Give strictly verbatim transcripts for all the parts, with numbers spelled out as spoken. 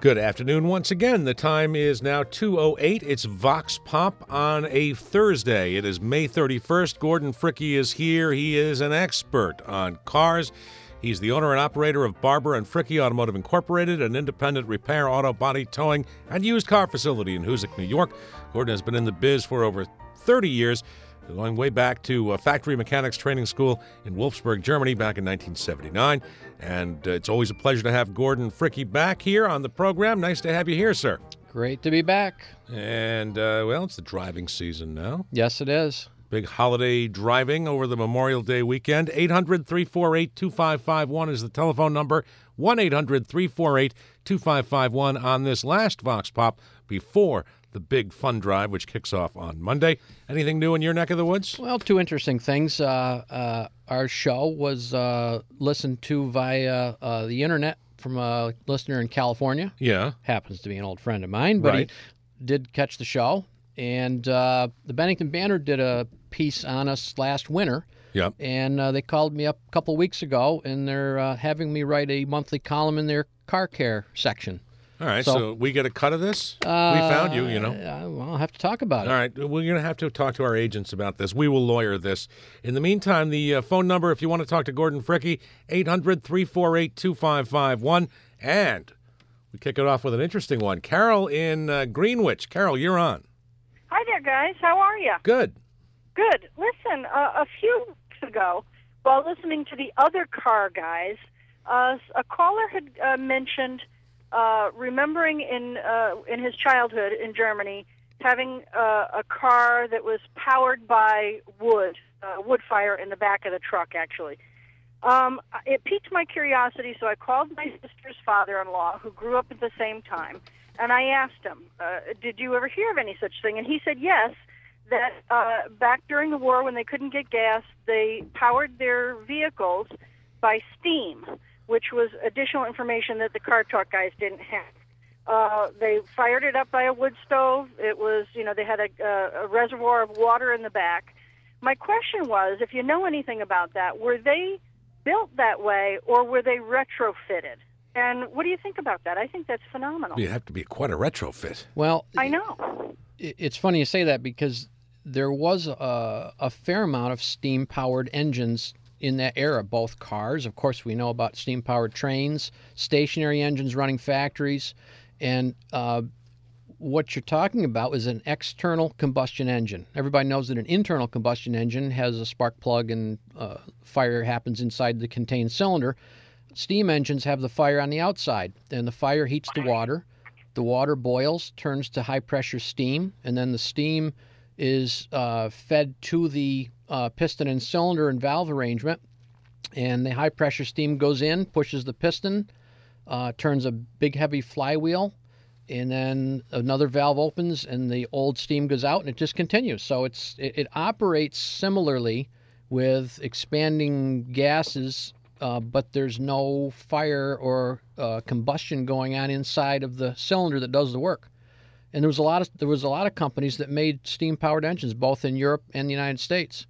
Good afternoon once again. The time is now two oh eight. It's Vox Pop on a Thursday. It is May thirty-first. Gordon Fricke is here. He is an expert on cars. He's the owner and operator of Barber and Fricke Automotive Incorporated, an independent repair, auto body, towing, and used car facility in Hoosick, New York. Gordon has been in the biz for over thirty years, going way back to a factory mechanics training school in Wolfsburg, Germany, back in nineteen seventy-nine. And uh, it's always a pleasure to have Gordon Fricke back here on the program. Nice to have you here, sir. Great to be back. And, uh, well, it's the driving season now. Yes, it is. Big holiday driving over the Memorial Day weekend. eight hundred, three four eight, two five five one is the telephone number. one eight hundred, three four eight, two five five one on this last Vox Pop before the big fun drive, which kicks off on Monday. Anything new in your neck of the woods? Well, two interesting things. Uh, uh, our show was uh, listened to via uh, the internet from a listener in California. Yeah. Happens to be an old friend of mine, but Right. he did catch the show. And uh, the Bennington Banner did a piece on us last winter. Yep. And uh, they called me up a couple of weeks ago, and they're uh, having me write a monthly column in their car care section. All right, so, So- we get a cut of this? Uh, we found you, you know. Uh, well, I'll have to talk about All it. right, we're going to have to talk to our agents about this. We will lawyer this. In the meantime, the uh, phone number, if you want to talk to Gordon Fricke, eight hundred, three four eight, two five five one. And we kick it off with an interesting one. Carol in uh, Greenwich. Carol, you're on. Hi there, guys. How are you? Good. Good. Listen, uh, a few weeks ago, while listening to the other car guys, uh, a caller had uh, mentioned uh, remembering in uh, in his childhood in Germany having uh, a car that was powered by wood, uh, wood fire in the back of the truck, actually. Um, it piqued my curiosity, so I called my sister's father-in-law, who grew up at the same time, and I asked him, uh, did you ever hear of any such thing? And he said yes, that uh, back during the war when they couldn't get gas, they powered their vehicles by steam, which was additional information that the Car Talk guys didn't have. Uh, they fired it up by a wood stove. It was, you know, they had a, a, a reservoir of water in the back. My question was, if you know anything about that, were they built that way or were they retrofitted? And what do you think about that? I think that's phenomenal. You have to be quite a retrofit. Well, I know. i- it's funny you say that because there was a, a fair amount of steam-powered engines in that era, both cars. Of course, we know about steam-powered trains, stationary engines running factories, and uh, what you're talking about is an external combustion engine. Everybody knows that an internal combustion engine has a spark plug and uh, fire happens inside the contained cylinder. Steam engines have the fire on the outside, and the fire heats the water. The water boils, turns to high-pressure steam, and then the steam is uh, fed to the uh, piston and cylinder and valve arrangement, and the high-pressure steam goes in, pushes the piston, uh, turns a big, heavy flywheel, and then another valve opens, and the old steam goes out, and it just continues. So it's it, it operates similarly with expanding gases, uh, but there's no fire or uh, combustion going on inside of the cylinder that does the work. And there was a lot of there was a lot of companies that made steam-powered engines, both in Europe and the United States.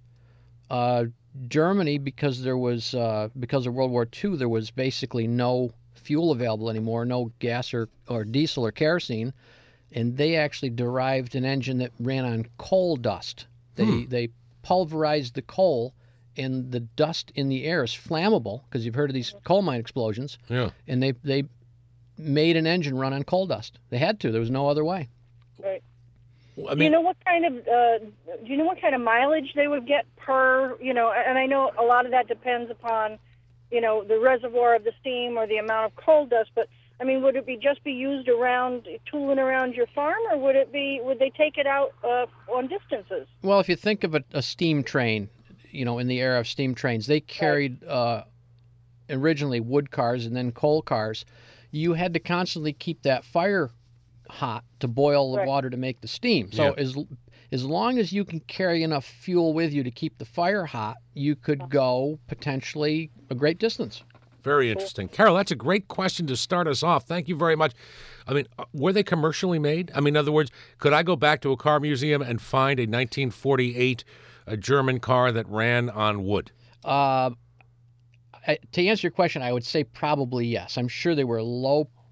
Uh, Germany, because there was uh, because of World War Two, there was basically no fuel available anymore, no gas or, or diesel or kerosene, and they actually derived an engine that ran on coal dust. They Hmm. they pulverized the coal, and the dust in the air is flammable because you've heard of these coal mine explosions. Yeah. And they they made an engine run on coal dust. They had to. There was no other way. Right. I do you mean, know what kind of uh, do you know what kind of mileage they would get per, you know, and I know a lot of that depends upon, you know, the reservoir of the steam or the amount of coal dust, but I mean, would it be just be used around tooling around your farm, or would it be would they take it out uh, on distances? Well, if you think of a, a steam train, you know, in the era of steam trains, they carried uh, originally wood cars and then coal cars. You had to constantly keep that fire hot to boil the Right. water to make the steam. So Yeah. as as long as you can carry enough fuel with you to keep the fire hot, you could go potentially a great distance. very interesting. Carol, that's a great question to start us off. Thank you very much. I mean, uh, were they commercially made? I mean, in other words, could I go back to a car museum and find a nineteen forty-eight a German car that ran on wood? Uh, I, to answer your question, I would say probably yes. I'm sure they were low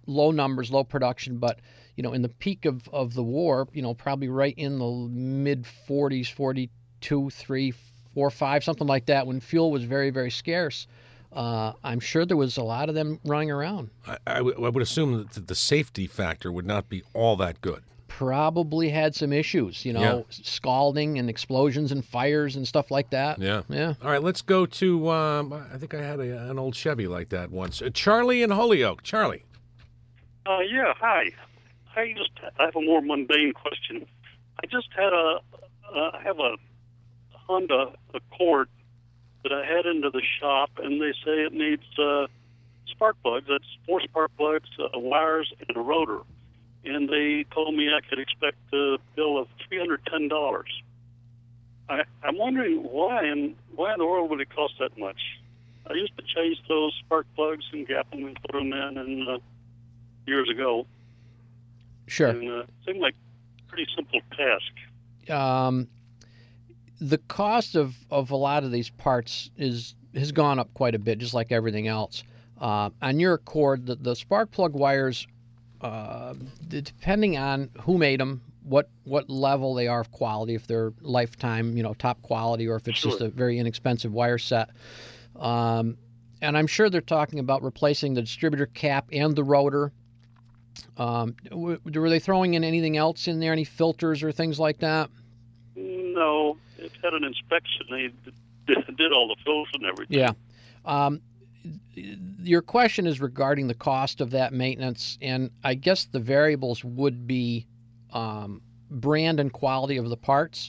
low numbers, low production, but you know, in the peak of, of the war, you know, probably right in the mid forties, forty-two, three, four, five, something like that, when fuel was very, very scarce. Uh, I'm sure there was a lot of them running around. I, I, w- I would assume that the safety factor would not be all that good. Probably had some issues, you know, Yeah. scalding and explosions and fires and stuff like that. Yeah. Yeah. All right, let's go to, um, I think I had a, an old Chevy like that once. Uh, Charlie in Holyoke. Charlie. Uh, yeah, hi. I just I have a more mundane question. I just had a uh, I have a Honda Accord that I had into the shop, and they say it needs uh, spark plugs. That's four spark plugs, uh, wires, and a rotor. And they told me I could expect a bill of three hundred ten dollars. I, I'm wondering why and why in the world would it cost that much? I used to change those spark plugs and gap them and put them in, and uh, years ago. Sure. And uh, it seemed like a pretty simple task. Um, the cost of, of a lot of these parts is has gone up quite a bit, just like everything else. Uh, on your Accord, the, the spark plug wires, uh, depending on who made them, what what level they are of quality, if they're lifetime, you know, top quality, or if it's Sure. just a very inexpensive wire set. Um, and I'm sure they're talking about replacing the distributor cap and the rotor. Um, w- were they throwing in anything else in there, any filters or things like that? No, it had an inspection. They did, did all the fills and everything. Yeah. Um, your question is regarding the cost of that maintenance, and I guess the variables would be um, brand and quality of the parts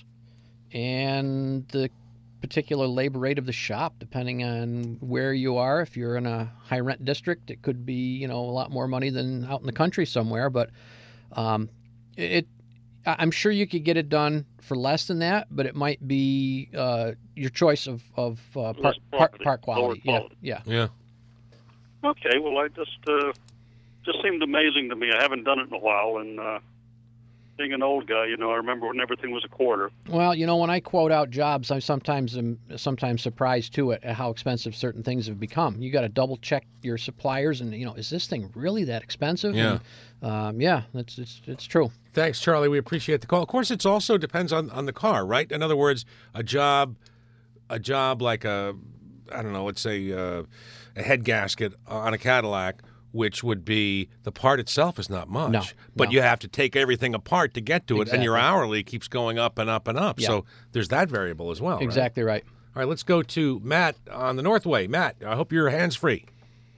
and the particular labor rate of the shop, depending on where you are. If you're in a high rent district, it could be, you know, a lot more money than out in the country somewhere. But um, it, I'm sure you could get it done for less than that, but it might be uh, your choice of of uh, part, Less part quality, part quality. lower Yeah, quality. yeah. Yeah. Okay, well, I just uh, just seemed amazing to me. I haven't done it in a while, and uh, being an old guy, you know, I remember when everything was a quarter. Well, you know, when I quote out jobs, I sometimes am sometimes surprised too at how expensive certain things have become. You got to double check your suppliers, and you know, is this thing really that expensive? Yeah. And, um, yeah, it's it's it's true. Thanks, Charlie. We appreciate the call. Of course, it also depends on, on the car, right? In other words, a job, a job like a, I don't know, let's say uh, a head gasket on a Cadillac, which would be the part itself is not much, No, but no. you have to take everything apart to get to it, and your Exactly. hourly keeps going up and up and up. Yeah. So there's that variable as well. right? Exactly right. All right, let's go to Matt on the Northway. Matt, I hope you're hands free.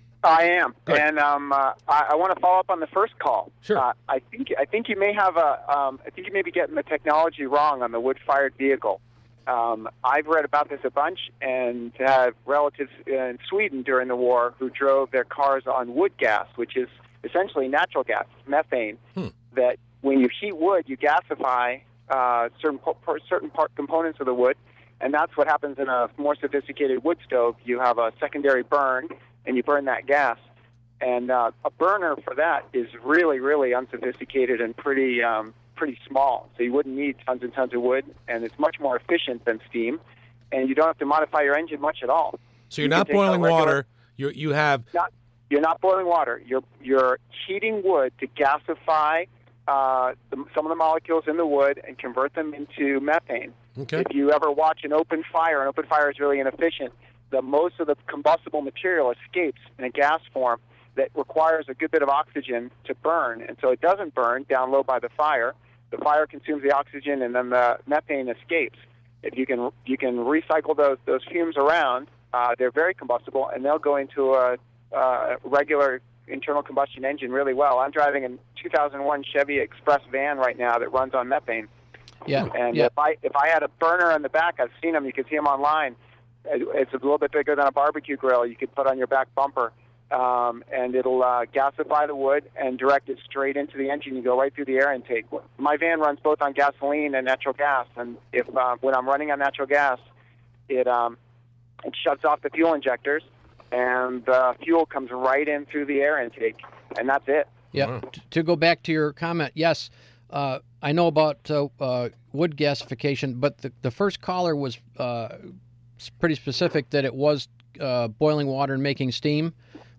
I am, Good. and um, uh, I, I want to follow up on the first call. Sure. Uh, I think I think you may have a. Um, I think you may be getting the technology wrong on the wood-fired vehicle. Um, I've read about this a bunch, and have relatives in Sweden during the war who drove their cars on wood gas, which is essentially natural gas, methane. Hmm. That when you heat wood, you gasify uh, certain po- per- certain part components of the wood, and that's what happens in a more sophisticated wood stove. You have a secondary burn, and you burn that gas. And uh, a burner for that is really, really unsophisticated and pretty um, pretty small. So you wouldn't need tons and tons of wood, and it's much more efficient than steam. And you don't have to modify your engine much at all. So you're You can not take a boiling regular- water. You you have Not, you're not boiling water. You're you're heating wood to gasify uh, the, some of the molecules in the wood and convert them into methane. okay. If you ever watch an open fire, an open fire is really inefficient. The most of the combustible material escapes in a gas form that requires a good bit of oxygen to burn, and so it doesn't burn down low by the fire. The fire consumes the oxygen, and then the methane escapes. If you can you can recycle those those fumes around, uh, they're very combustible, and they'll go into a, uh regular internal combustion engine really well. I'm driving a two thousand one Chevy Express van right now that runs on methane. Yeah. And yeah. if I if I had a burner in the back, I've seen them. You can see them online. It- It's a little bit bigger than a barbecue grill. You could put on your back bumper, um, and it'll uh, gasify the wood and direct it straight into the engine. You go right through the air intake. My van runs both on gasoline and natural gas, and if uh, when I'm running on natural gas, it um, it shuts off the fuel injectors, and the fuel comes right in through the air intake, and that's it. Yeah. Wow. T- To go back to your comment, yes, uh, I know about uh, uh, wood gasification, but the, the first caller was uh, s- pretty specific that it was uh, boiling water and making steam.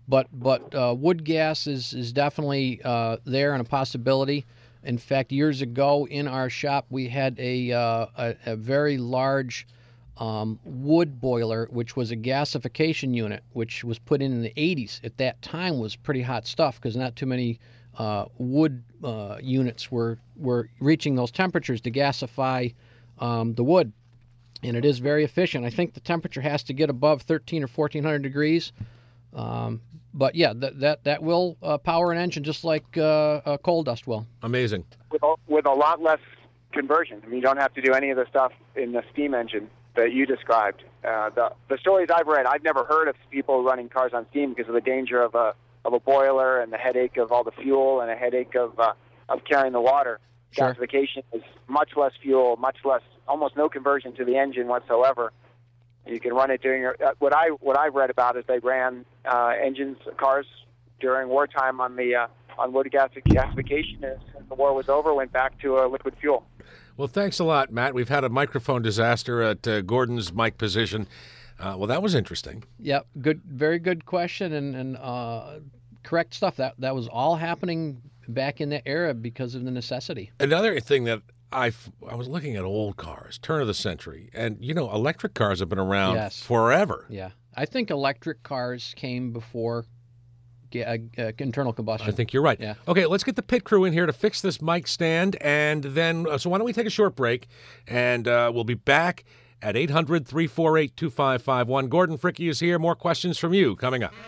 but but uh, wood gas is is definitely uh, there and a possibility. In fact, years ago in our shop, we had a uh, a, a very large um, wood boiler, which was a gasification unit, which was put in in the eighties. At that time, was pretty hot stuff because not too many uh, wood uh, units were were reaching those temperatures to gasify um, the wood, and it is very efficient. I think the temperature has to get above thirteen or fourteen hundred degrees. Um, But yeah, that that that will uh, power an engine just like uh, uh, coal dust will. Amazing. With a, with a lot less conversion. I mean, you don't have to do any of the stuff in the steam engine that you described. Uh, the the stories I've read, I've never heard of people running cars on steam because of the danger of a of a boiler and the headache of all the fuel and a headache of uh, of carrying the water. Sure. Gasification is much less fuel, much less, almost no conversion to the engine whatsoever. You can run it during your. Uh, what I what I've read about is they ran uh, engines, cars during wartime on the uh, on wood gas gasification. And since the war was over, went back to uh, liquid fuel. Well, thanks a lot, Matt. We've had a microphone disaster at uh, Gordon's mic position. Uh, well, that was interesting. Yep, good, very good question and and uh, correct stuff. That that was all happening back in that era because of the necessity. Another thing that I, I was looking at old cars, turn of the century, and, you know, electric cars have been around Yes. forever. Yeah, I think electric cars came before ga- uh, uh, internal combustion. I think you're right. Yeah. Okay, let's get the pit crew in here to fix this mic stand, and then, uh, so why don't we take a short break, and uh, we'll be back at eight hundred, three four eight, two five five one. Gordon Fricke is here. More questions from you coming up.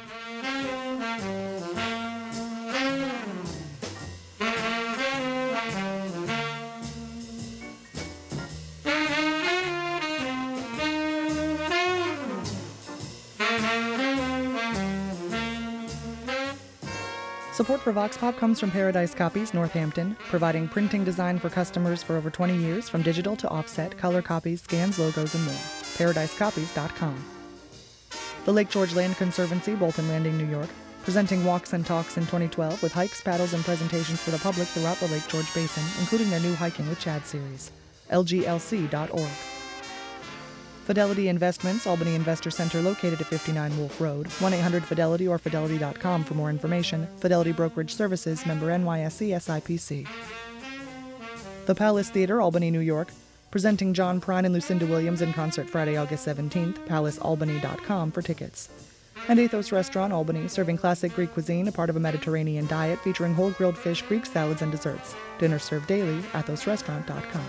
Support for Vox Pop comes from Paradise Copies, Northampton, providing printing design for customers for over twenty years, from digital to offset, color copies, scans, logos, and more. paradise copies dot com. The Lake George Land Conservancy, Bolton Landing, New York, presenting Walks and Talks in twenty twelve with hikes, paddles, and presentations for the public throughout the Lake George Basin, including their new Hiking with Chad series. L G L C dot org. Fidelity Investments, Albany Investor Center, located at fifty-nine Wolf Road. one eight hundred Fidelity or Fidelity dot com for more information. Fidelity Brokerage Services, member N Y S E S I P C. The Palace Theater, Albany, New York, presenting John Prine and Lucinda Williams in concert Friday, August seventeenth. palace albany dot com for tickets. And Athos Restaurant, Albany, serving classic Greek cuisine, a part of a Mediterranean diet featuring whole grilled fish, Greek salads, and desserts. Dinner served daily, athos restaurant dot com.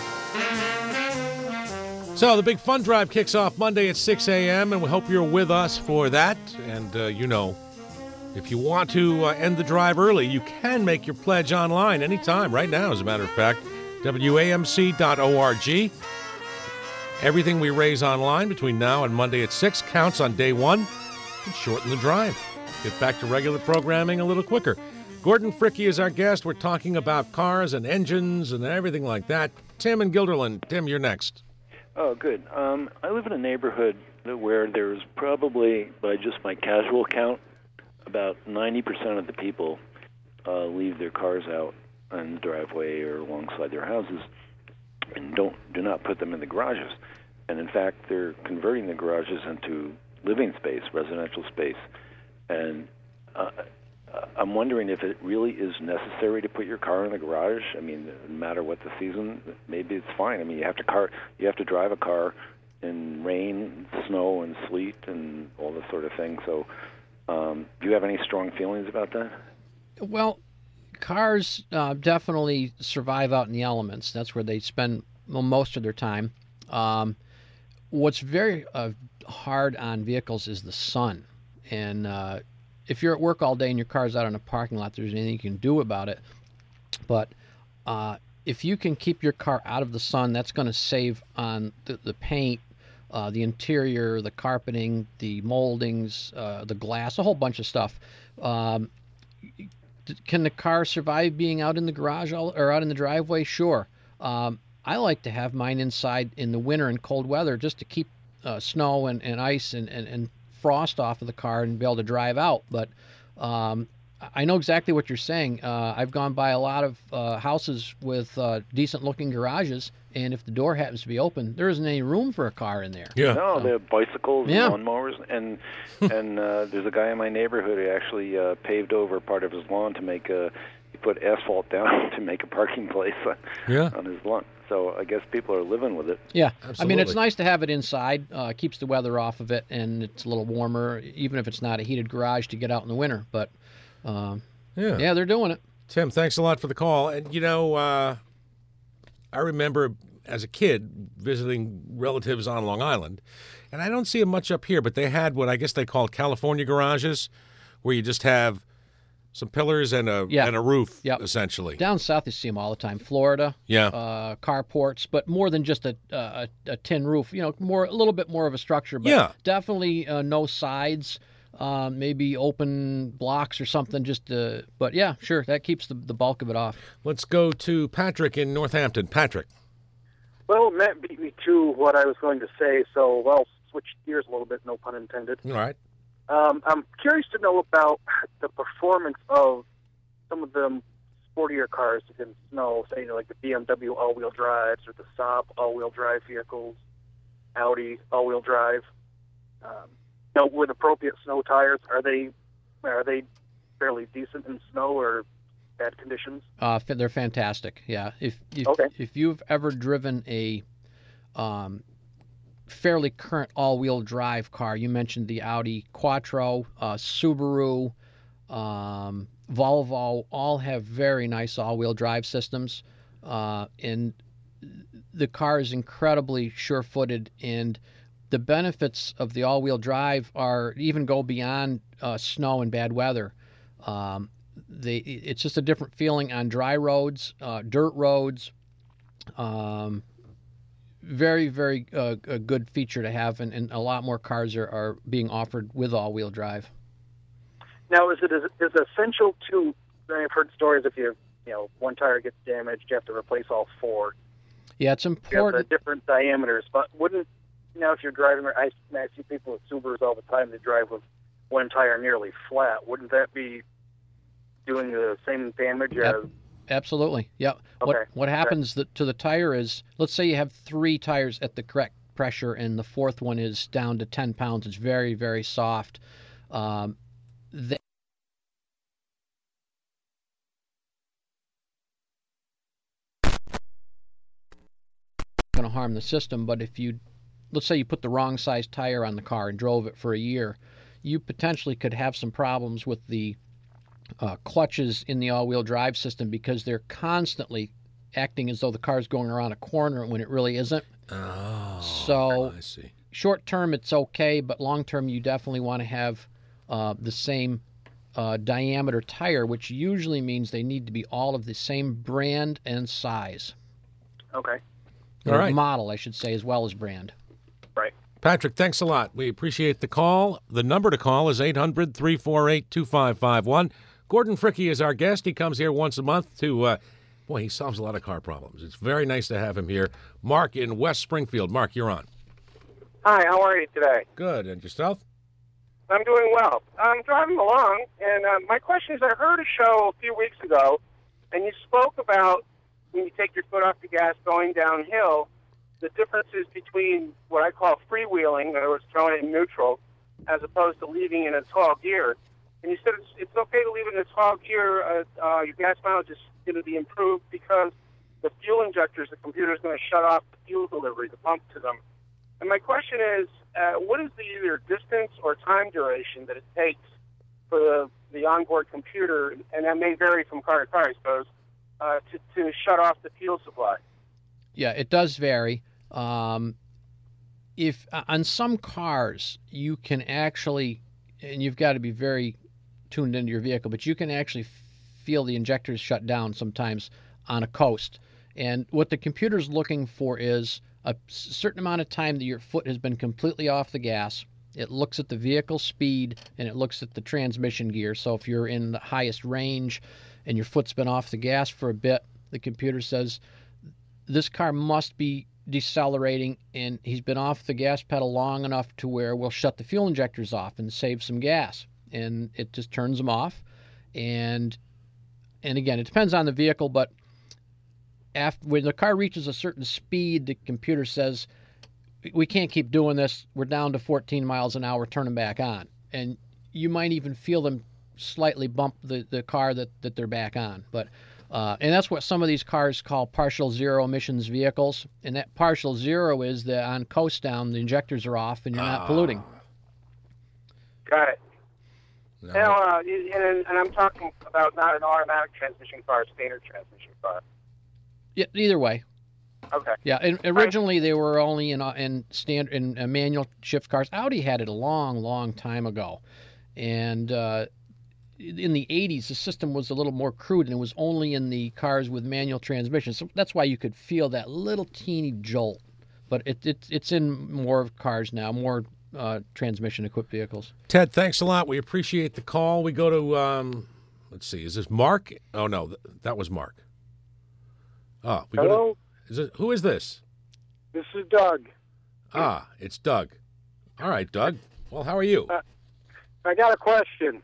So the big fun drive kicks off Monday at six a.m., and we hope you're with us for that. And, uh, you know, if you want to uh, end the drive early, you can make your pledge online anytime, right now, as a matter of fact, W A M C dot org. Everything we raise online between now and Monday at six counts on day one and shorten the drive. Get back to regular programming a little quicker. Gordon Fricke is our guest. We're talking about cars and engines and everything like that. Tim and Guilderland. Tim, you're next. Oh, good. Um, I live in a neighborhood where there's probably, by just my casual count, about ninety percent of the people uh, leave their cars out on the driveway or alongside their houses and don't do not put them in the garages. And in fact, they're converting the garages into living space, residential space. And uh, I'm wondering if it really is necessary to put your car in the garage. I mean, no matter what the season, maybe it's fine. I mean, you have to car, you have to drive a car in rain, snow, and sleet, and all this sort of thing. So, um, do you have any strong feelings about that? Well, cars uh, definitely survive out in the elements. That's where they spend most of their time. Um, what's very uh, hard on vehicles is the sun, and uh, if you're at work all day and your car's out in a parking lot, there's anything you can do about it. But uh, if you can keep your car out of the sun, that's going to save on the, the paint, uh, the interior, the carpeting, the moldings, uh, the glass, a whole bunch of stuff. Um, can the car survive being out in the garage all, or out in the driveway? Sure. Um, I like to have mine inside in the winter and cold weather just to keep uh, snow and, and ice and, and, and frost off of the car and be able to drive out. But um, I know exactly what you're saying. Uh, I've gone by a lot of uh, houses with uh, decent-looking garages, and if the door happens to be open, there isn't any room for a car in there. Yeah. No, So- they have bicycles Yeah. and lawnmowers, and and uh, there's a guy in my neighborhood who actually uh, paved over part of his lawn to make a. He put asphalt down to make a parking place on, Yeah. on his lawn. So I guess people are living with it. Yeah, I mean, it's Absolutely. nice to have it inside. Uh, keeps the weather off of it, and it's a little warmer, even if it's not a heated garage to get out in the winter. But um, Yeah. yeah, they're doing it. Tim, thanks a lot for the call. And, you know, uh, I remember as a kid visiting relatives on Long Island, and I don't see them much up here, but they had what I guess they called California garages, where you just have some pillars and a Yeah. and a roof, Yep. essentially. Down south, you see them all the time. Florida, Yeah. uh, carports, but more than just a, a a tin roof. You know, more a little bit more of a structure, but Yeah. definitely uh, no sides. Um, maybe open blocks or something. Just, to, but yeah, sure, that keeps the, the bulk of it off. Let's go to Patrick in Northampton. Patrick. Well, Matt beat me to what I was going to say, so I'll switch gears a little bit, no pun intended. All right. Um, I'm curious to know about the performance of some of the sportier cars in snow, say like the B M W all-wheel drives or the Saab all-wheel drive vehicles, Audi all-wheel drive. Um, you know, with appropriate snow tires, are they are they fairly decent in snow or bad conditions? Uh, fa- they're fantastic. Yeah. If if, Okay. if you've ever driven a um, fairly current all-wheel drive car, you mentioned the Audi Quattro, uh, Subaru, um, Volvo, all have very nice all-wheel drive systems, uh, and the car is incredibly sure-footed. And the benefits of the all-wheel drive are even go beyond uh, snow and bad weather. Um, they it's just a different feeling on dry roads, uh, dirt roads. Um, very, very uh, a good feature to have, and, and a lot more cars are, are being offered with all-wheel drive. Now, is it is it essential to? I've heard stories if you you know one tire gets damaged, you have to replace all four. Yeah, it's You have the important. different diameters, but wouldn't you know if you're driving? I, I see people with Subarus all the time. They drive with one tire nearly flat. Wouldn't that be doing the same damage Yep. as? Absolutely. Yeah. What Okay. what happens th- to the tire is, let's say you have three tires at the correct pressure, and the fourth one is down to ten pounds. It's very, very soft. Um, they going to harm the system. But if you, let's say you put the wrong size tire on the car and drove it for a year, you potentially could have some problems with the uh, clutches in the all-wheel drive system, because they're constantly acting as though the car's going around a corner when it really isn't. Oh, So- I see. Short term, it's okay, but long term, you definitely want to have uh, the same uh, diameter tire, which usually means they need to be all of the same brand and size. Okay. All Or right. model, I should say, as well as brand. Patrick, thanks a lot. We appreciate the call. The number to call is eight hundred, three four eight, two five five one. Gordon Fricke is our guest. He comes here once a month to, uh, boy, he solves a lot of car problems. It's very nice to have him here. Mark in West Springfield. Mark, you're on. Hi, how are you today? Good. And yourself? I'm doing well. I'm driving along, and uh, my question is, I heard a show a few weeks ago, and you spoke about when you take your foot off the gas going downhill, the differences between what I call freewheeling, in other words, throwing it in neutral, as opposed to leaving in a tall gear. And you said it's, it's okay to leave it in a tall gear. Uh, uh, your gas mileage is going to be improved because the fuel injectors, the computer is going to shut off the fuel delivery, the pump to them. And my question is, uh, what is the either distance or time duration that it takes for the, the onboard computer, and that may vary from car to car, I suppose, uh, to, to shut off the fuel supply? Yeah, it does vary. Um, if on some cars you can actually, and you've got to be very tuned into your vehicle, but you can actually feel the injectors shut down sometimes on a coast. And what the computer's looking for is a certain amount of time that your foot has been completely off the gas. It looks at the vehicle speed, and it looks at the transmission gear. So if you're in the highest range and your foot's been off the gas for a bit, the computer says this car must be decelerating, and he's been off the gas pedal long enough to where we'll shut the fuel injectors off and save some gas. And it just turns them off, And and again, it depends on the vehicle, but after when the car reaches a certain speed, the computer says, we can't keep doing this. We're down to fourteen miles an hour, turn them back on. And you might even feel them slightly bump the, the car that, that they're back on. But uh, and that's what some of these cars call partial zero emissions vehicles. And that partial zero is that on coast down, the injectors are off and you're not Ah. polluting. Got it. No. Now, uh, and, and I'm talking about not an automatic transmission car, a standard transmission car. Yeah, either way. Okay. Yeah, and originally they were only in uh, in standard in uh, manual shift cars. Audi had it a long, long time ago, and uh, in the eighties the system was a little more crude, and it was only in the cars with manual transmissions. So that's why you could feel that little teeny jolt. But it, it it's in more cars now, more uh, transmission-equipped vehicles. Ted, thanks a lot. We appreciate the call. We go to, um, let's see, is this Mark? Oh, no, th- that was Mark. Oh, we go Hello, to, is it, who is this? this is Doug. Ah, it's Doug. All right, Doug. Well, how are you? Uh, I got a question.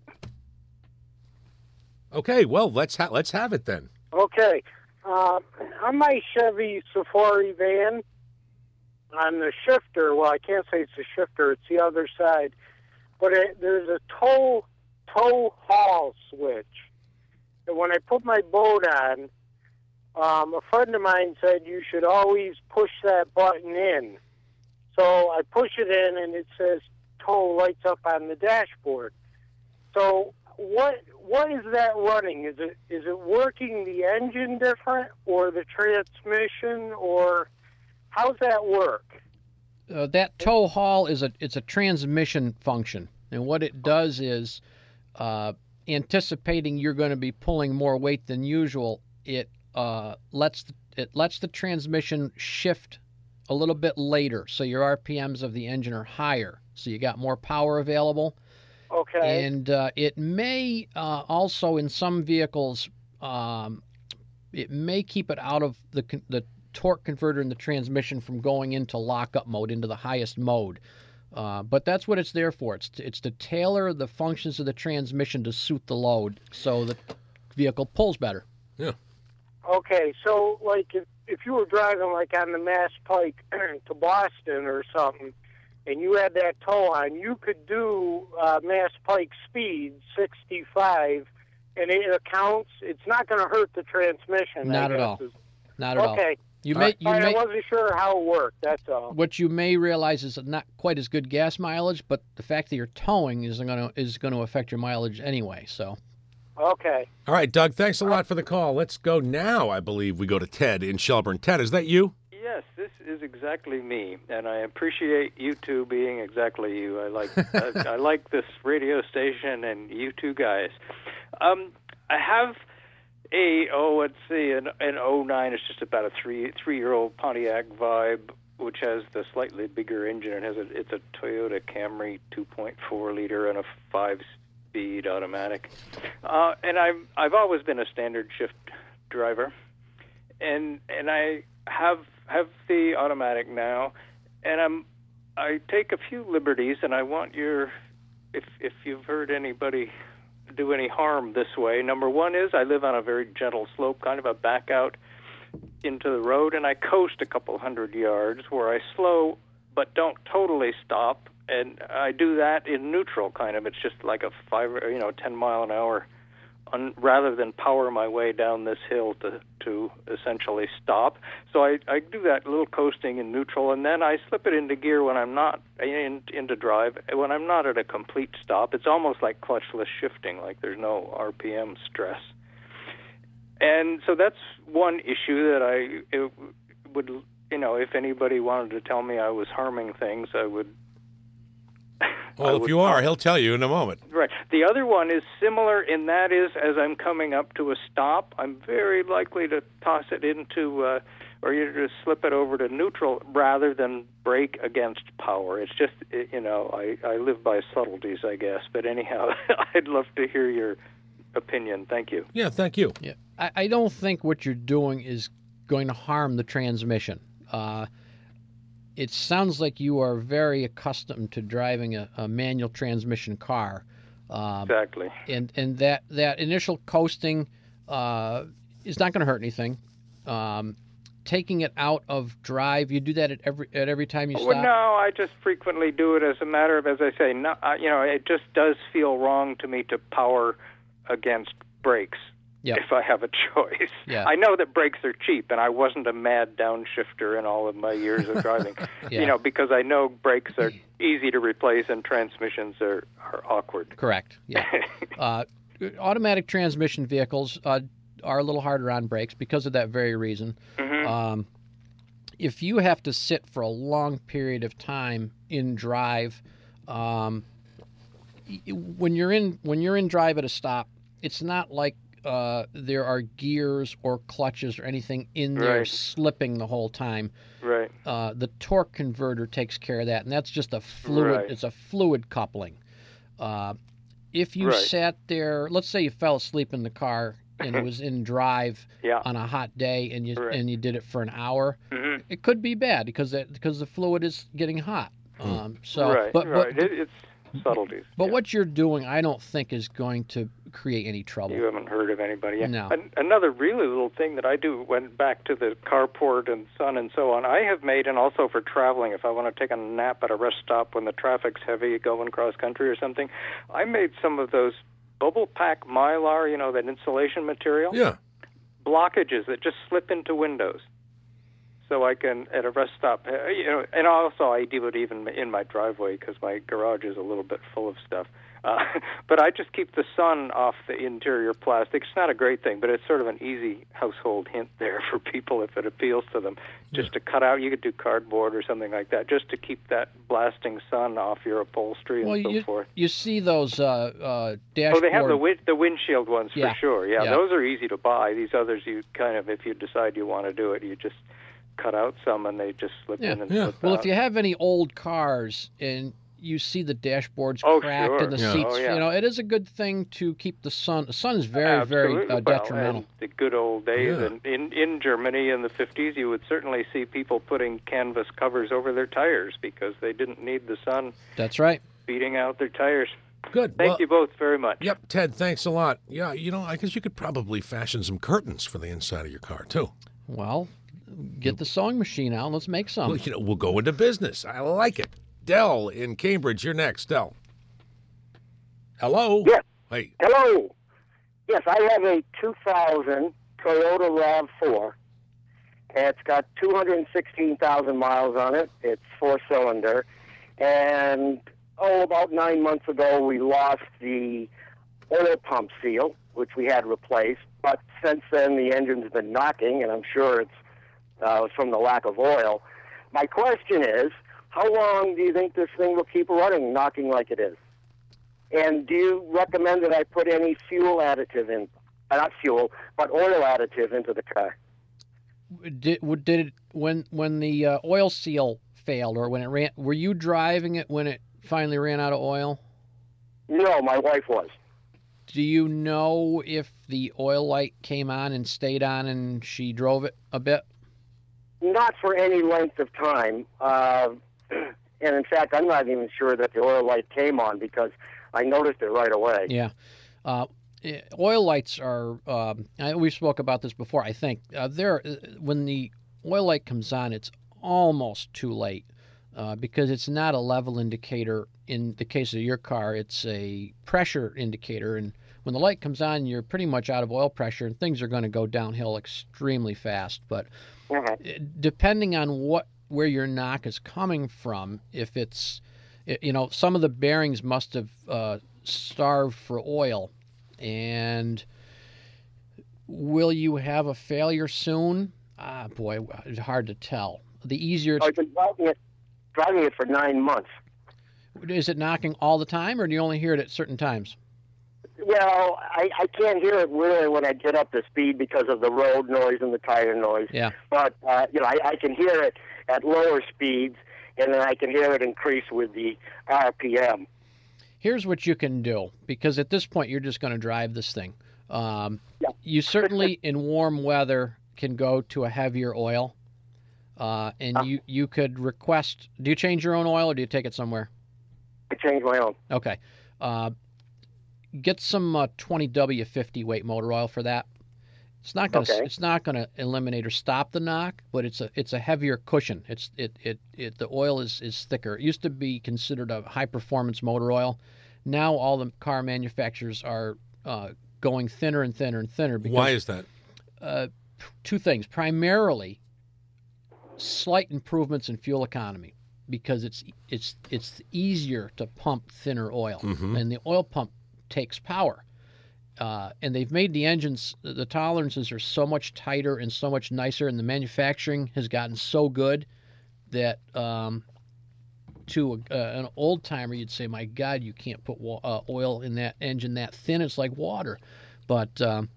Okay, well, let's ha- let's have it then. Okay, uh, on my Chevy Safari van, on the shifter, well, I can't say it's a shifter, it's the other side, but it, there's a tow, tow haul switch. And when I put my boat on, um, a friend of mine said you should always push that button in. So I push it in, and it says tow lights up on the dashboard. So what what is that running? Is it is it working the engine different, or the transmission, or how's that work? Uh, that tow haul is a it's a transmission function, and what it does is, uh, anticipating you're going to be pulling more weight than usual, it uh, lets the, it lets the transmission shift a little bit later, so your R P Ms of the engine are higher, so you got more power available. Okay. And uh, it may uh, also, in some vehicles, um, it may keep it out of the con- the torque converter in the transmission from going into lockup mode, into the highest mode. Uh, but that's what it's there for. It's to, it's to tailor the functions of the transmission to suit the load, so the vehicle pulls better. Yeah. Okay, so like if, if you were driving like on the Mass Pike to Boston or something, and you had that tow on, you could do uh, Mass Pike speed sixty-five, and it accounts. It's not going to hurt the transmission. Not I at guess, all. is- Not at all. Okay. You All may right. you All right, may I wasn't sure how it worked. That's all. what you may realize is that not quite as good gas mileage, but the fact that you're towing is going to is going to affect your mileage anyway. So. Okay. All right, Doug, thanks a lot for the call. Let's go now, I believe we go to Ted in Shelburne. Ted, is that you? Yes, this is exactly me, and I appreciate you two being exactly you. I like I, I like this radio station and you two guys. Um, I have a oh let's see an an oh nine. It's just about a three three year old Pontiac Vibe, which has the slightly bigger engine. It has a it's a Toyota Camry two point four liter and a five speed automatic. Uh, and I've I've always been a standard shift driver, and and I have have the automatic now, and I'm I take a few liberties, and I want your if if you've heard anybody do any harm this way. Number one is I live on a very gentle slope, kind of a back out into the road, and I coast a couple hundred yards where I slow but don't totally stop, and I do that in neutral kind of. It's just like a five or you know ten mile an hour. On, rather than power my way down this hill to, to essentially stop. So I, I do that little coasting in neutral, and then I slip it into gear when I'm not in, into drive. When I'm not at a complete stop, it's almost like clutchless shifting, like there's no R P M stress. And so that's one issue that I it would, you know, if anybody wanted to tell me I was harming things, I would Well, if you are, he'll tell you in a moment. Right. The other one is similar, and that is as I'm coming up to a stop, I'm very likely to toss it into, uh, or you just slip it over to neutral rather than brake against power. It's just, you know, I, I live by subtleties, I guess. But anyhow, I'd love to hear your opinion. Thank you. Yeah, thank you. Yeah, I, I don't think what you're doing is going to harm the transmission. Uh, It sounds like you are very accustomed to driving a, a manual transmission car. Um, exactly. And and that that initial coasting uh, is not going to hurt anything. Um, taking it out of drive, you do that at every at every time you stop? Well, no, I just frequently do it as a matter of, as I say, no, uh, you know, it just does feel wrong to me to power against brakes yep. if I have a choice. Yeah. I know that brakes are cheap, and I wasn't a mad downshifter in all of my years of driving, yeah. you know, because I know brakes are easy to replace and transmissions are, are awkward. Correct, yeah. uh, automatic transmission vehicles uh, are a little harder on brakes because of that very reason. Mm-hmm. Um, if you have to sit for a long period of time in drive, um, when you're in when you're in drive at a stop, it's not like uh, there are gears or clutches or anything in there right. slipping the whole time. Right. Uh, the torque converter takes care of that, and that's just a fluid. Right. It's a fluid coupling. Uh, if you right. sat there, let's say you fell asleep in the car and it was in drive yeah. on a hot day, and you right. and you did it for an hour, mm-hmm. it could be bad because that, because the fluid is getting hot. Um, so, right, but, right. but It, it's subtleties. But yeah. what you're doing, I don't think is going to create any trouble. You haven't heard of anybody yet. No. An- another really little thing that I do, went back to the carport and sun and so on, I have made, and also for traveling, if I want to take a nap at a rest stop when the traffic's heavy going cross country or something, I made some of those bubble pack Mylar, you know, that insulation material. Yeah. Blockages that just slip into windows. So I can, at a rest stop, you know, and also I do it even in my driveway because my garage is a little bit full of stuff. Uh, but I just keep the sun off the interior plastic. It's not a great thing, but it's sort of an easy household hint there for people if it appeals to them. Just yeah. to cut out, you could do cardboard or something like that, just to keep that blasting sun off your upholstery and well, so you, forth. You see those uh, uh, dashboard... Oh, they have the win- the windshield ones yeah. for sure. Yeah, yeah, those are easy to buy. These others, you kind of, if you decide you want to do it, you just cut out some and they just slip yeah. in and yeah. slip Well, out. if you have any old cars and you see the dashboards oh, cracked sure. and the Yeah. seats, oh, yeah. you know, it is a good thing to keep the sun. The sun is very, Absolutely. very uh, Well, detrimental. and the good old days, Yeah. and in in Germany in the fifties, you would certainly see people putting canvas covers over their tires because they didn't need the sun That's right. beating out their tires. Good. Thank Well, you both very much. Yep, Ted, thanks a lot. Yeah, you know, I guess you could probably fashion some curtains for the inside of your car, too. Well, get the sewing machine out and let's make some. Well, you know, we'll go into business. I like it. Dell in Cambridge, you're next. Dell. Hello? Yes. Hey. Hello. Yes, I have a two thousand Toyota RAV four. It's got two hundred sixteen thousand miles on it. It's four-cylinder. And, oh, about nine months ago, we lost the oil pump seal, which we had replaced. But since then, the engine's been knocking, and I'm sure it's uh, from the lack of oil. My question is, how long do you think this thing will keep running, knocking like it is? And do you recommend that I put any fuel additive in, uh, not fuel, but oil additive into the car? Did, did it, when when the uh, oil seal failed or when it ran, were you driving it when it finally ran out of oil? No, my wife was. Do you know if the oil light came on and stayed on and she drove it a bit? Not for any length of time. Uh, and in fact, I'm not even sure that the oil light came on because I noticed it right away. Yeah. Uh, oil lights are, um, I, we spoke about this before, I think. Uh, they're, when the oil light comes on, it's almost too late uh, because it's not a level indicator. In the case of your car, it's a pressure indicator. And when the light comes on, you're pretty much out of oil pressure and things are going to go downhill extremely fast. But uh-huh. depending on what where your knock is coming from, if it's, you know, some of the bearings must have uh, starved for oil. And will you have a failure soon? Ah, boy, it's hard to tell. The easier it's... I've been driving it, driving it for nine months. Is it knocking all the time, or do you only hear it at certain times? Well, I, I can't hear it really when I get up to speed because of the road noise and the tire noise. Yeah. But, uh, you know, I, I can hear it at lower speeds, and then I can hear it increase with the R P M. Here's what you can do, because at this point you're just going to drive this thing. Um, yeah. You certainly, in warm weather, can go to a heavier oil, uh, and uh, you, you could request... Do you change your own oil, or do you take it somewhere? I change my own. Okay. Uh, get some uh, twenty W fifty weight motor oil for that. It's not going to Okay. it's not going to eliminate or stop the knock, but it's a it's a heavier cushion. It's it it, it the oil is, is thicker. It used to be considered a high performance motor oil. Now all the car manufacturers are uh, going thinner and thinner and thinner. Because, Why is that? Uh, two things. Primarily, slight improvements in fuel economy, because it's it's it's easier to pump thinner oil, Mhm. and the oil pump takes power. Uh, and they've made the engines, the tolerances are so much tighter and so much nicer, and the manufacturing has gotten so good that um, to a, uh, an old timer, you'd say, "My God, you can't put wa- uh, oil in that engine that thin; it's like water." But um,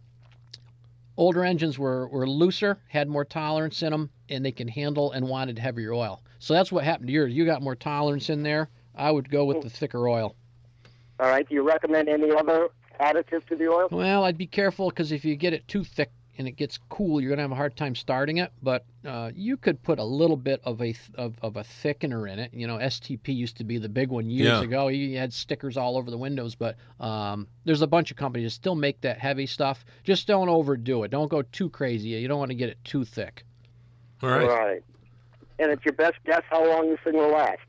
older engines were, were looser, had more tolerance in them, and they can handle and wanted heavier oil. So that's what happened to yours. You got more tolerance in there. I would go with the thicker oil. All right. Do you recommend any other additive to the oil? Well, I'd be careful, because if you get it too thick and it gets cool, you're going to have a hard time starting it. But uh, you could put a little bit of a th- of, of a thickener in it. You know, S T P used to be the big one years Yeah. ago. You had stickers all over the windows. But um, there's a bunch of companies that still make that heavy stuff. Just don't overdo it. Don't go too crazy. You don't want to get it too thick. All right. Right. And it's your best guess how long this thing will last.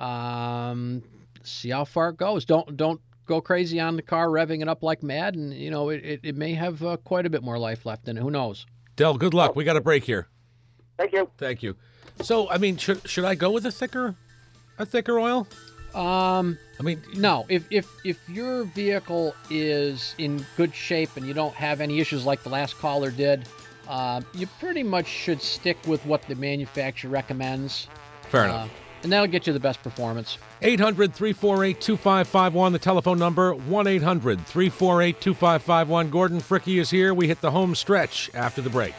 Um, see how far it goes. Don't don't go crazy on the car, revving it up like mad, and you know it, it, it may have uh, quite a bit more life left in it. Who knows? Del, good luck. We got a break here. Thank you. Thank you. So, I mean, should should I go with a thicker, a thicker oil? Um, I mean, no. If if if your vehicle is in good shape and you don't have any issues like the last caller did, uh, you pretty much should stick with what the manufacturer recommends. Fair enough. Uh, and that'll get you the best performance. eight hundred, three four eight, two five five one, the telephone number, one eight hundred, three four eight, two five five one. Gordon Fricke is here. We hit the home stretch after the break.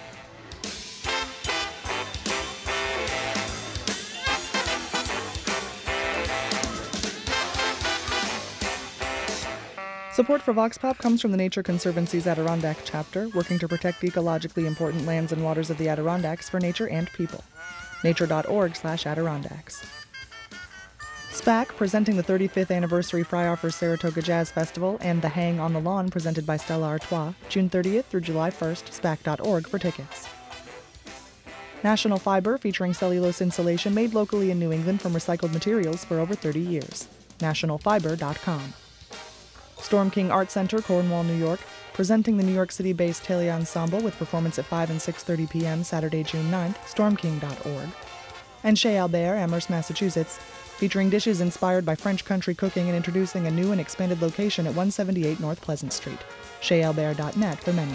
Support for Vox Pop comes from the Nature Conservancy's Adirondack chapter, working to protect ecologically important lands and waters of the Adirondacks for nature and people. nature.org slash Adirondacks. SPAC, presenting the thirty-fifth anniversary Freihofer Saratoga Jazz Festival, and The Hang on the Lawn, presented by Stella Artois, June thirtieth through July first, spac dot org for tickets. National Fiber, featuring cellulose insulation made locally in New England from recycled materials for over thirty years. national fiber dot com. Storm King Art Center, Cornwall, New York, presenting the New York City-based Tele Ensemble with performance at five and six thirty p.m. Saturday, June ninth, storm king dot org. And Chez Albert, Amherst, Massachusetts, featuring dishes inspired by French country cooking and introducing a new and expanded location at one seventy-eight North Pleasant Street. Chez Albert dot net for menu.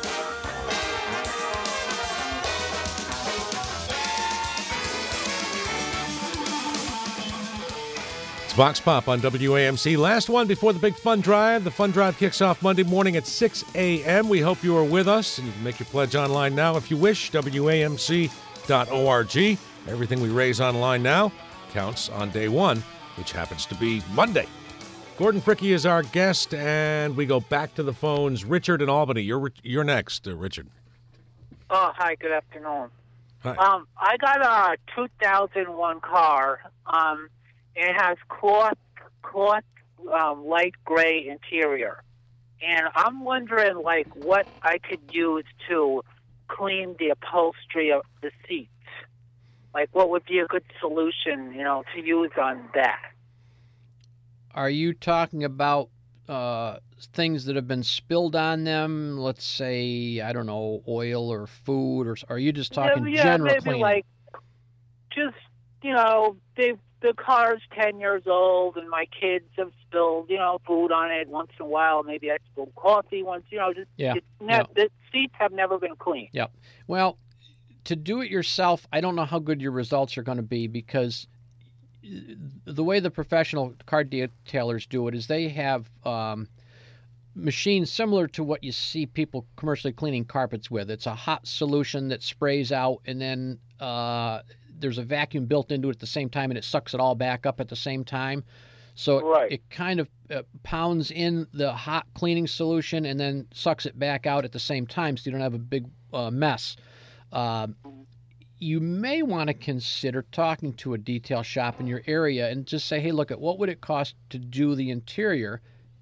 It's Vox Pop on W A M C. Last one before the big fun drive. The fun drive kicks off Monday morning at six a.m. We hope you are with us, and you can make your pledge online now if you wish, W A M C dot org. Everything we raise online now counts on day one, which happens to be Monday. Gordon Fricke is our guest, and we go back to the phones. Richard in Albany, you're you're next, uh, Richard. Oh, hi, good afternoon. Hi. Um, I got a two thousand one car. Um, it has cloth, cloth, um, light gray interior, and I'm wondering, like, what I could use to clean the upholstery of the seats. Like, what would be a good solution, you know, to use on that? Are you talking about uh, things that have been spilled on them? Let's say, I don't know, oil or food, or are you just talking yeah, general maybe cleaning? like, just, you know, they the car's ten years old, and my kids have spilled, you know, food on it once in a while. Maybe I spilled coffee once, you know, just Yeah, it's ne- yeah. the seats have never been cleaned. Yep. Well, to do it yourself, I don't know how good your results are going to be, because the way the professional car detailers do it is they have um, machines similar to what you see people commercially cleaning carpets with. It's a hot solution that sprays out, and then uh, there's a vacuum built into it at the same time, and it sucks it all back up at the same time. So it, Right. it kind of uh, pounds in the hot cleaning solution and then sucks it back out at the same time, so you don't have a big uh, mess. Um, you may want to consider talking to a detail shop in your area and just say, hey, look, at what would it cost to do the interior,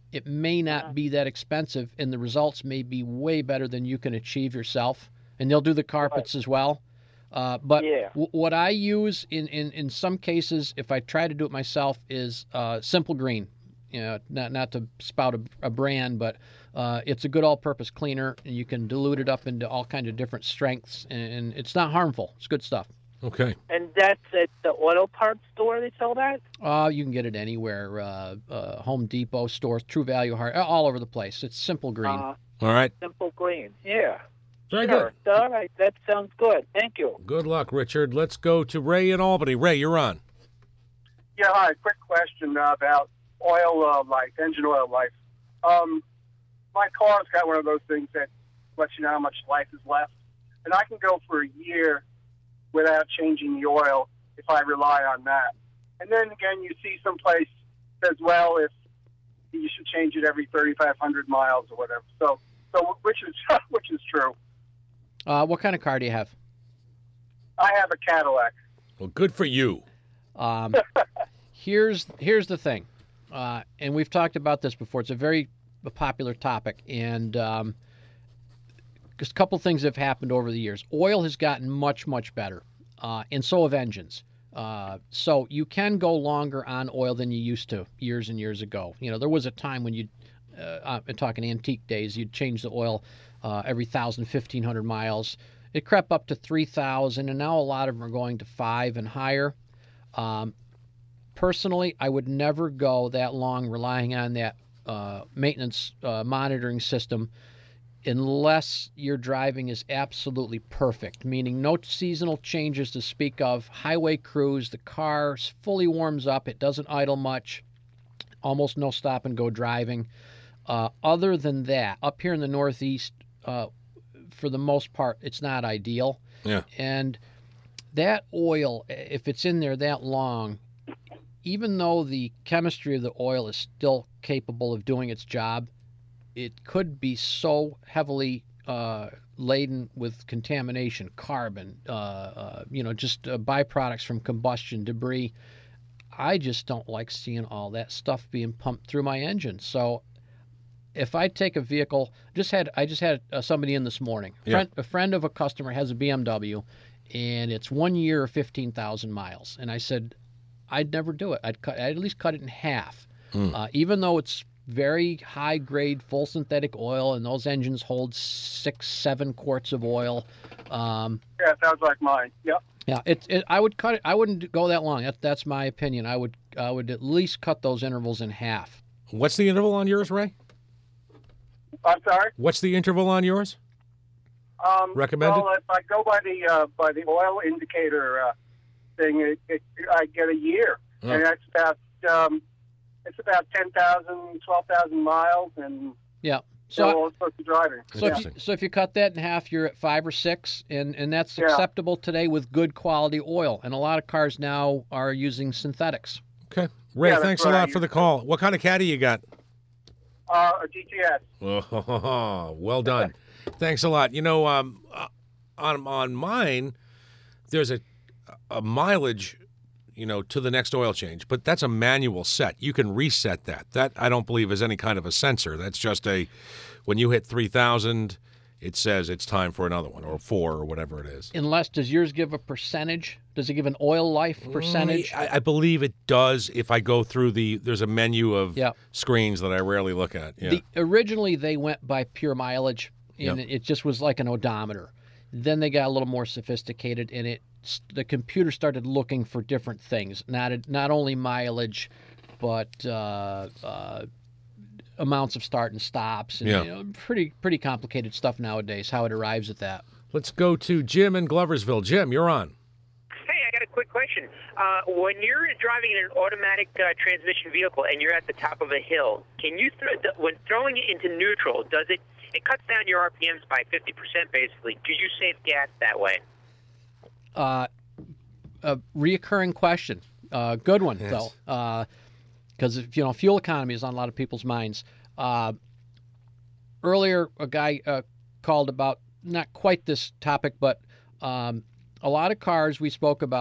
it may not be that expensive, and the results may be way better than you can achieve yourself. And they'll do the carpets as well. Uh, but Yeah. w- what I use in, in, in some cases, if I try to do it myself, is uh, Simple Green. You know, not not to spout a, a brand, but uh, it's a good all-purpose cleaner, and you can dilute it up into all kinds of different strengths, and, and it's not harmful. It's good stuff. Okay. And that's at the auto parts store they sell that? Uh, you can get it anywhere. Uh, uh, Home Depot stores, True Value, Hard, all over the place. It's Simple Green. Uh, All right. Simple Green. Yeah. Very sure. good. All right. That sounds good. Thank you. Good luck, Richard. Let's go to Ray in Albany. Ray, you're on. Yeah, hi. Quick question uh, about oil uh, life, engine oil life. Um, my car's got one of those things that lets you know how much life is left, and I can go for a year without changing the oil if I rely on that. And then again, you see someplace says, well, if you should change it every thirty-five hundred miles or whatever. So, so which is which is true? Uh, what kind of car do you have? I have a Cadillac. Well, good for you. Um, here's here's the thing, uh, and we've talked about this before. It's a very popular topic, and um, just a couple things have happened over the years. Oil has gotten much much better, uh, and so have engines. Uh, so you can go longer on oil than you used to years and years ago. You know, there was a time when you'd, uh, I'm talking antique days, you'd change the oil uh, every one thousand, fifteen hundred miles. It crept up to three thousand, and now a lot of them are going to five and higher. Um, personally, I would never go that long relying on that uh, maintenance uh, monitoring system unless your driving is absolutely perfect, meaning no seasonal changes to speak of, highway cruise, the car fully warms up, it doesn't idle much, almost no stop-and-go driving. Uh, other than that, up here in the Northeast, uh, for the most part, it's not ideal. Yeah. And that oil, if it's in there that long, even though the chemistry of the oil is still capable of doing its job, it could be so heavily uh, laden with contamination, carbon, uh, uh, you know, just uh, byproducts from combustion, debris. I just don't like seeing all that stuff being pumped through my engine. So if I take a vehicle, just had I just had uh, somebody in this morning. Yeah. Friend, a friend of a customer has a B M W, and it's one year or fifteen thousand miles. And I said, I'd never do it. I'd, cut, I'd at least cut it in half. Mm. Uh, even though it's very high grade, full synthetic oil, and those engines hold six, seven quarts of oil. Um, Yeah, sounds like mine. Yep. yeah, it, it. I would cut it. I wouldn't go that long. That, that's my opinion. I would. I would at least cut those intervals in half. What's the interval on yours, Ray? I'm sorry. What's the interval on yours? Um, Recommended? Well, if I go by the uh, by the oil indicator uh, thing, it, it, I get a year, Oh. and that's about um, it's about ten thousand, twelve thousand miles, and Yeah. so So. all sorts of driving. So if, you, so if you cut that in half, you're at five or six, and, and that's Yeah. acceptable today with good quality oil. And a lot of cars now are using synthetics. Okay. Ray, Yeah, that's thanks a what I lot for the call. What kind of caddy you got? Uh, a G T S. Oh, well done. Thanks a lot. You know, um, uh, on on mine, there's a a mileage, you know, to the next oil change, but that's a manual set. You can reset that. That I don't believe is any kind of a sensor. That's just a when you hit three thousand, it says it's time for another one or four or whatever it is. Unless, does yours give a percentage? Does it give an oil life percentage? I, I believe it does. If I go through the, there's a menu of Yeah. screens that I rarely look at. Yeah. The, originally, they went by pure mileage, and Yep. it just was like an odometer. Then they got a little more sophisticated, and it the computer started looking for different things, not not only mileage, but uh, uh, amounts of start and stops, and Yeah. you know, pretty pretty complicated stuff nowadays. How it arrives at that. Let's go to Jim in Gloversville. Jim, you're on. Hey, I got a quick question. Uh, when you're driving in an automatic uh, transmission vehicle and you're at the top of a hill, can you throw, when throwing it into neutral, does it it cuts down your R P Ms by fifty percent basically? Do you save gas that way? Uh, a reoccurring question. Uh, good one Yes. though, because you know fuel economy is on a lot of people's minds. Uh, earlier, a guy uh, called about not quite this topic, but um, a lot of cars we spoke about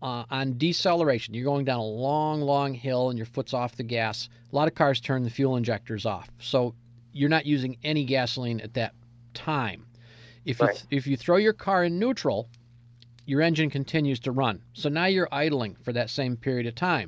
uh, on deceleration. You're going down a long, long hill and your foot's off the gas. A lot of cars turn the fuel injectors off, so you're not using any gasoline at that time. If you, Right. if you throw your car in neutral, your engine continues to run. So now you're idling for that same period of time.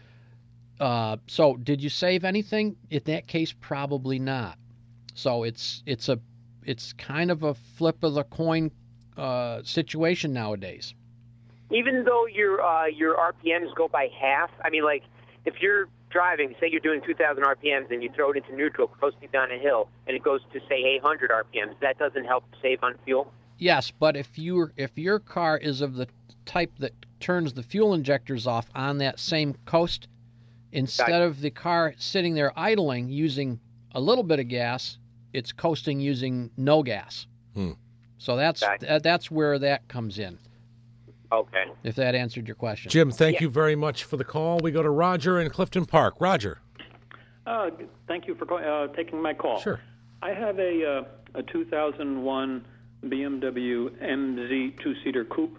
Uh, so did you save anything? In that case, probably not. So it's it's a it's kind of a flip of the coin uh, situation nowadays. Even though your uh, your R P Ms go by half, I mean, like if you're driving, say you're doing two thousand R P Ms and you throw it into neutral, coasting down a hill, and it goes to say eight hundred R P Ms, that doesn't help save on fuel. Yes, but if you if your car is of the type that turns the fuel injectors off on that same coast, instead of the car sitting there idling using a little bit of gas, it's coasting using no gas. Hmm. So that's that, that's where that comes in. Okay. If that answered your question. Jim, thank you very much for the call. We go to Roger in Clifton Park. Roger. Uh, thank you for uh, taking my call. Sure. I have a uh, a two thousand one B M W M Z two-seater coupe,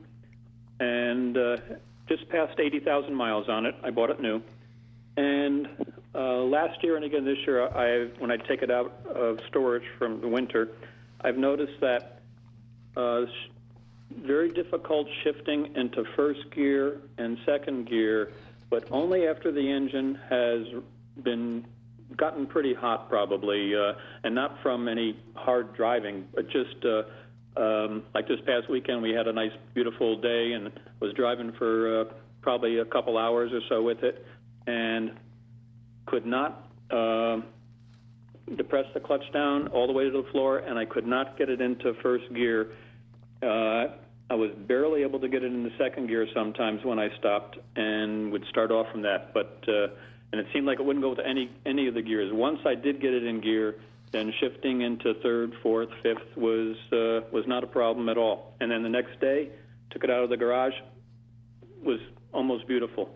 and uh, just passed eighty thousand miles on it. I bought it new. And uh, last year and again this year, I when I take it out of storage from the winter, I've noticed that uh, sh- very difficult shifting into first gear and second gear, but only after the engine has been gotten pretty hot, probably, uh, and not from any hard driving, but just uh, um, like this past weekend, we had a nice, beautiful day and was driving for uh, probably a couple hours or so with it, and could not uh, depress the clutch down all the way to the floor, and I could not get it into first gear. Uh, I was barely able to get it into second gear sometimes when I stopped and would start off from that, but uh, and it seemed like it wouldn't go with any any of the gears. Once I did get it in gear, then shifting into third, fourth, fifth was uh, was not a problem at all. And then the next day, took it out of the garage, was almost beautiful.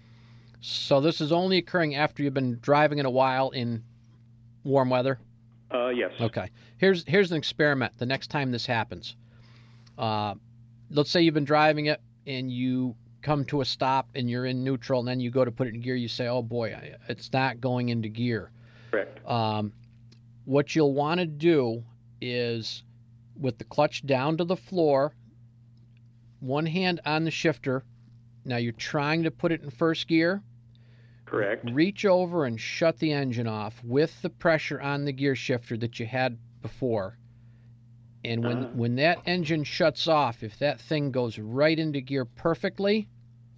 So this is only occurring after you've been driving it a while in warm weather? Uh, yes. Okay. Here's here's an experiment. The next time this happens, uh, let's say you've been driving it and you come to a stop and you're in neutral, and then you go to put it in gear. You say, "Oh boy, it's not going into gear." Correct. Um, what you'll want to do is, with the clutch down to the floor, one hand on the shifter. Now you're trying to put it in first gear. Correct. Reach over and shut the engine off with the pressure on the gear shifter that you had before. And when, Uh-huh. when that engine shuts off, if that thing goes right into gear perfectly,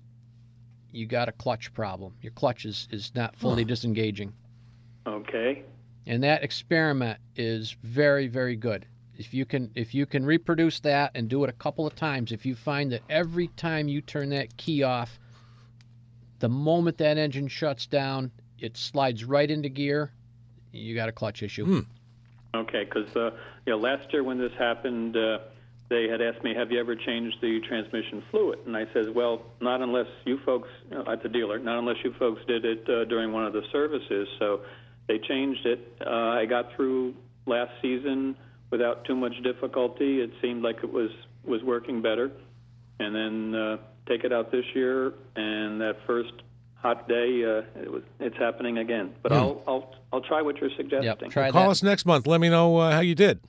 you got a clutch problem. Your clutch is, is not fully Huh. disengaging. Okay. And that experiment is very, very good. If you can if you can reproduce that and do it a couple of times, if you find that every time you turn that key off, the moment that engine shuts down, it slides right into gear, you got a clutch issue. Hmm. Okay, because uh, you know, last year when this happened, uh, they had asked me, "Have you ever changed the transmission fluid?" And I said, "Well, not unless you folks you know, at the dealer, not unless you folks did it uh, during one of the services." So they changed it. Uh, I got through last season without too much difficulty. It seemed like it was was working better, and then uh, take it out this year, and that first hot day, uh, it was it's happening again. But Hmm. I'll I'll I'll try what you're suggesting. Call us next month. Let me know uh, how you did.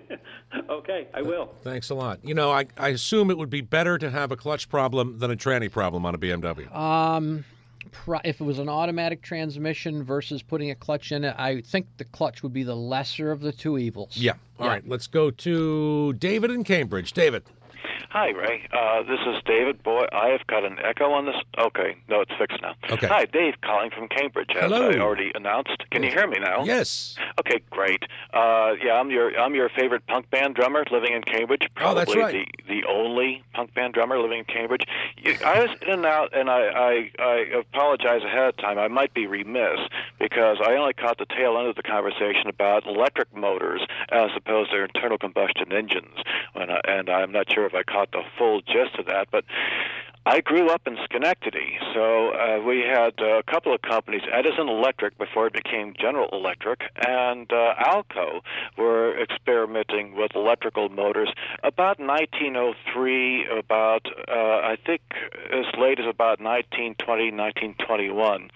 Okay, I will. Thanks a lot. You know, I, I assume it would be better to have a clutch problem than a tranny problem on a B M W. Um, pro- if it was an automatic transmission versus putting a clutch in it, I think the clutch would be the lesser of the two evils. Yeah. All right. Let's go to David in Cambridge. David. Hi, Ray. Uh, this is David. Boy, I have got an echo on this. Okay, no, it's fixed now. Okay. Hi, Dave, calling from Cambridge, as Hello. I already announced. Can you hear me now? Yes. Okay, great. Uh, yeah, I'm your I'm your favorite punk band drummer living in Cambridge. Oh, that's Probably right. the the only punk band drummer living in Cambridge. You, I was in and out, and I, I I apologize ahead of time. I might be remiss because I only caught the tail end of the conversation about electric motors as opposed to internal combustion engines, and, I, and I'm not sure if I caught the full gist of that, but I grew up in Schenectady, so uh, we had uh, a couple of companies, Edison Electric before it became General Electric, and uh, Alco were experimenting with electrical motors about nineteen oh three, about, uh, I think, as late as about nineteen twenty, nineteen twenty-one.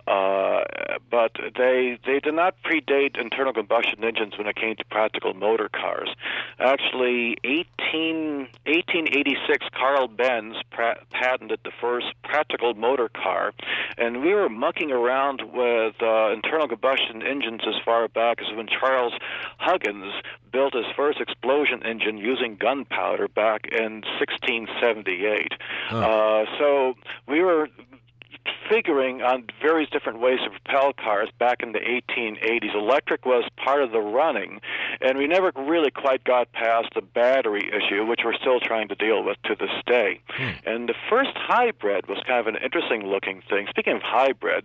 Uh, but they they did not predate internal combustion engines when it came to practical motor cars. Actually, eighteen, eighteen eighty-six, Carl Benz pra- patented the first practical motor car, and we were mucking around with uh, internal combustion engines as far back as when Charles Huggins built his first explosion engine using gunpowder back in sixteen seventy-eight. Huh. Uh, so we were figuring on various different ways to propel cars back in the eighteen eighties. Electric was part of the running, and we never really quite got past the battery issue, which we're still trying to deal with to this day. Hmm. And the first hybrid was kind of an interesting-looking thing. Speaking of hybrids,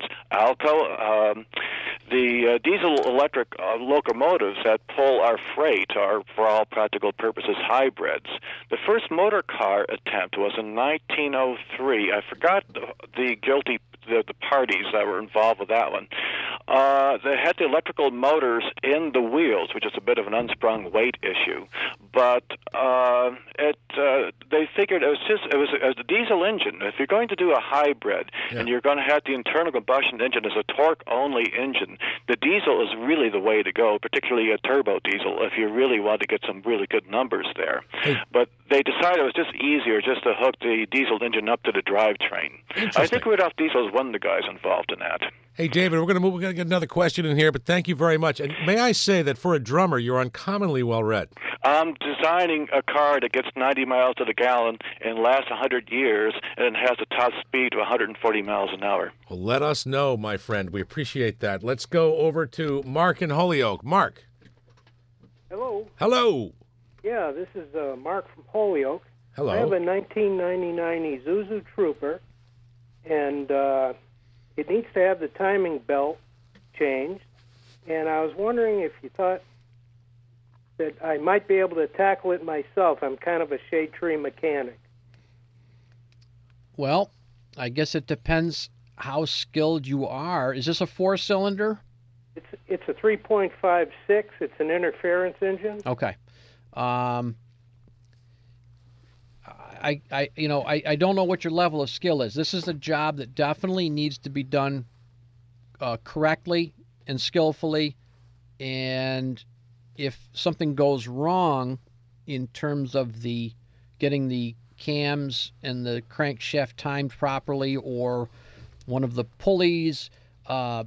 Alco, um, the uh, diesel-electric uh, locomotives that pull our freight are, for all practical purposes, hybrids. The first motor car attempt was in nineteen oh three. I forgot the, the guilty The, the parties that were involved with that one. Uh, they had the electrical motors in the wheels, which is a bit of an unsprung weight issue. But uh, it uh, they figured it was just it was, it was a diesel engine. If you're going to do a hybrid yeah. and you're going to have the internal combustion engine as a torque-only engine, the diesel is really the way to go, particularly a turbo diesel, if you really want to get some really good numbers there. Hey. But they decided it was just easier just to hook the diesel engine up to the drivetrain. I think Rudolph Diesel is one of the guys involved in that. Hey, David, we're going to move. We're going to get another question in here, but thank you very much. And may I say that for a drummer, you're uncommonly well read. I'm designing a car that gets ninety miles to the gallon and lasts one hundred years and has a top speed of one hundred forty miles an hour. Well, let us know, my friend. We appreciate that. Let's go over to Mark in Holyoke. Mark. Hello. Hello. Yeah, this is uh, Mark from Holyoke. Hello. I have a nineteen ninety-nine Isuzu Trooper, and uh, it needs to have the timing belt changed. And I was wondering if you thought that I might be able to tackle it myself. I'm kind of a shade tree mechanic. Well, I guess it depends how skilled you are. Is this a four-cylinder? It's it's a three point five six. It's an interference engine. Okay. Um, I, I, you know, I, I don't know what your level of skill is. This is a job that definitely needs to be done uh, correctly and skillfully. And if something goes wrong in terms of the getting the cams and the crankshaft timed properly, or one of the pulleys, uh,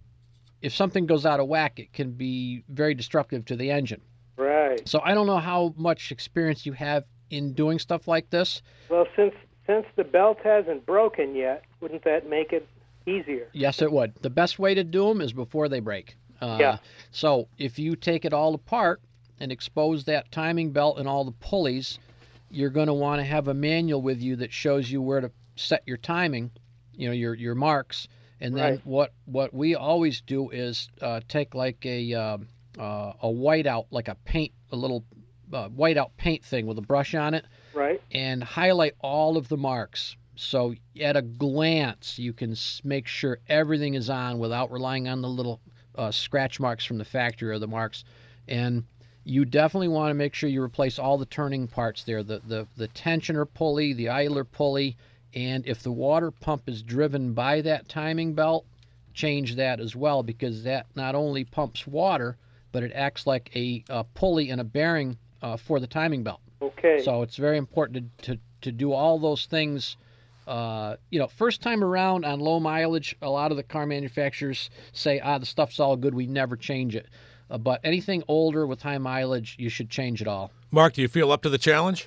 if something goes out of whack, it can be very destructive to the engine. Right. So I don't know how much experience you have in doing stuff like this. Well, since since the belt hasn't broken yet, wouldn't that make it easier? Yes, it would. The best way to do them is before they break. Uh, yeah. So if you take it all apart and expose that timing belt and all the pulleys, you're going to want to have a manual with you that shows you where to set your timing, you know, your your marks. And then right. what what we always do is uh, take like a uh, uh, a whiteout, like a paint, a little uh, whiteout paint thing with a brush on it, right, and highlight all of the marks. So at a glance, you can make sure everything is on without relying on the little uh, scratch marks from the factory or the marks. And you definitely want to make sure you replace all the turning parts there, the the the tensioner pulley, the idler pulley. And if the water pump is driven by that timing belt, change that as well, because that not only pumps water, but it acts like a, a pulley and a bearing uh, for the timing belt. Okay. So it's very important to, to, to do all those things. Uh, you know, first time around on low mileage, a lot of the car manufacturers say, ah, the stuff's all good, we never change it. Uh, but anything older with high mileage, you should change it all. Mark, do you feel up to the challenge?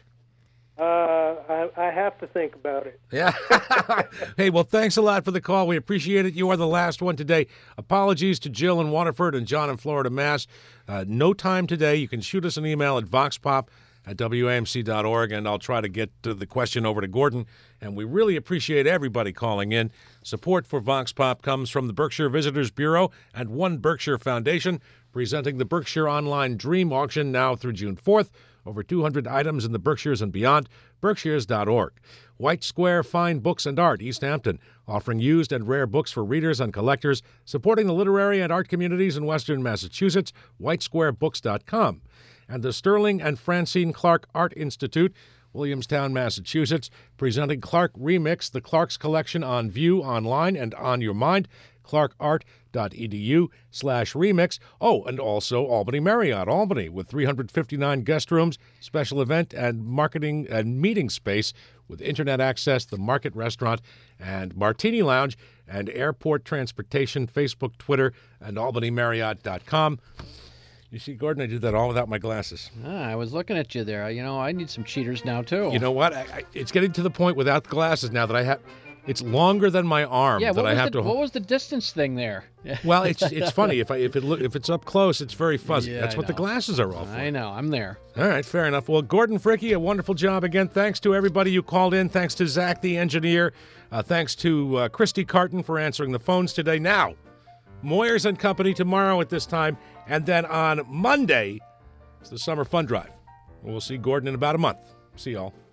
Uh, I, I have to think about it. Yeah. Hey, well, thanks a lot for the call. We appreciate it. You are the last one today. Apologies to Jill in Waterford and John in Florida, Mass. Uh, no time today. You can shoot us an email at voxpop at W A M C dot org, and I'll try to get to the question over to Gordon. And we really appreciate everybody calling in. Support for Vox Pop comes from the Berkshire Visitors Bureau and One Berkshire Foundation, presenting the Berkshire Online Dream Auction now through June fourth. Over two hundred items in the Berkshires and beyond. Berkshires dot org. White Square Fine Books and Art, East Hampton, offering used and rare books for readers and collectors, supporting the literary and art communities in Western Massachusetts. white square books dot com. And the Sterling and Francine Clark Art Institute, Williamstown, Massachusetts, presenting Clark Remix, the Clark's collection on view online and on your mind. clark art dot e d u slash remix. Oh, and also Albany Marriott, Albany, with three hundred fifty-nine guest rooms, special event and marketing and meeting space with internet access, the Market Restaurant and Martini Lounge, and airport transportation, Facebook, Twitter, and albany marriott dot com. You see, Gordon, I did that all without my glasses. Ah, I was looking at you there. You know, I need some cheaters now, too. You know what? I, I, it's getting to the point without the glasses now that I have... It's longer than my arm yeah, that what I was have the, to... What was the distance thing there? Well, it's it's funny. If I if it look if it's up close, it's very fuzzy. Yeah, That's I what the know. glasses are all for. I know. I'm there. All right, fair enough. Well, Gordon Fricke, a wonderful job again. Thanks to everybody who called in. Thanks to Zach, the engineer. Uh, thanks to uh, Christy Carton for answering the phones today. Now, Moyers and Company tomorrow at this time. And then on Monday, it's the Summer Fun Drive. We'll see Gordon in about a month. See y'all.